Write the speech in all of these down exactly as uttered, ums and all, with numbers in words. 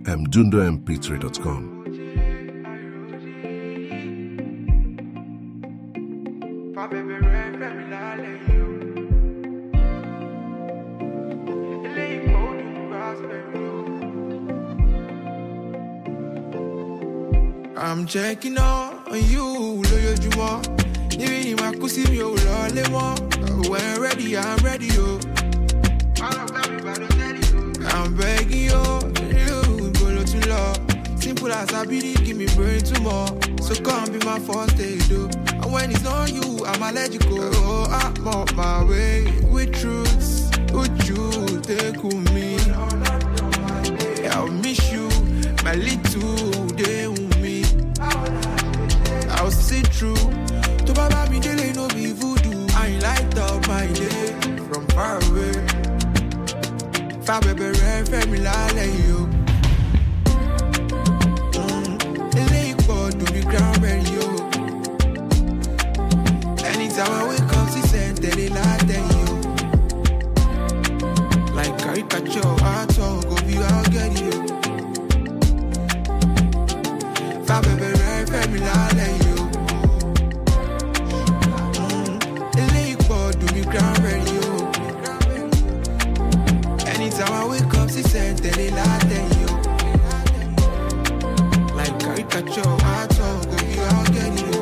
m dundo m p three dot com. I'm checking on you, loyo juma. Even if I could see you, when ready, I'm ready, yo. I'm begging you, you go to law. Simple as I be, give me brain tomorrow. So come be my first aid, though. And when it's not you, I'm allergic. Oh, I'm on my way with truths. Would you take with me? I'll miss you, my little day with me. I'll see through. To baba me daily no be voodoo. I light up my day from far away. Far baby red family like you. To be ground ready, yo. Anytime I wake up, she said, tell it like that, yo. Like caricature, I talk, go view, I'll get you. Fab baby, red family, like you. The lake board, to be ground ready, yo. Anytime I wake up, she said, tell it like that, yo. Like caricature, I talk, go view, I'll get you.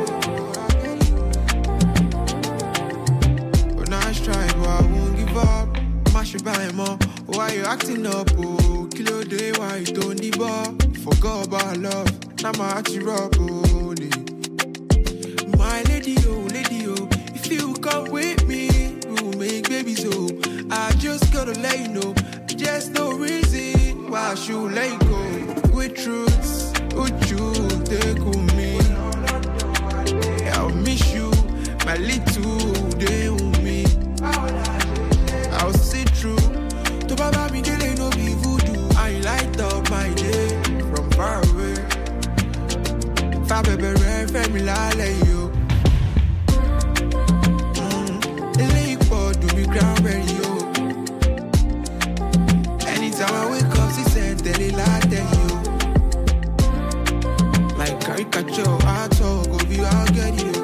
But now I try, but I won't give up. Mash it by more. Why you acting up, oh? Kilo day, why you don't need bar? Forgot about love, now my heart you up, oh. My lady, oh, lady, oh. If you come with me, we'll make babies, oh. I just gotta let you know, there's no reason why I should let go. With truths, would you take with me? I'll miss you, my little day with me. I'll see through. To baba me daily no be voodoo. I light up my day from far away. Far baby red family like you. The lake board to be ground ready, yo. Anytime I wake up, she said tell it like that, yo. Like caricature, I talk, go view, I'll get you.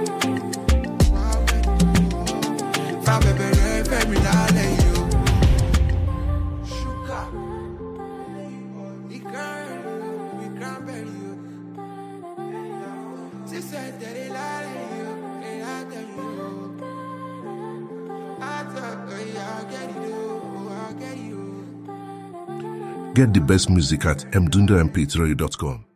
Far baby red family like you. Sugar, we can't, we can't bury you. She said that it like you, it like you. I talk, I'll get you, I'll get you. Get the best music at m dundo m p three dot com.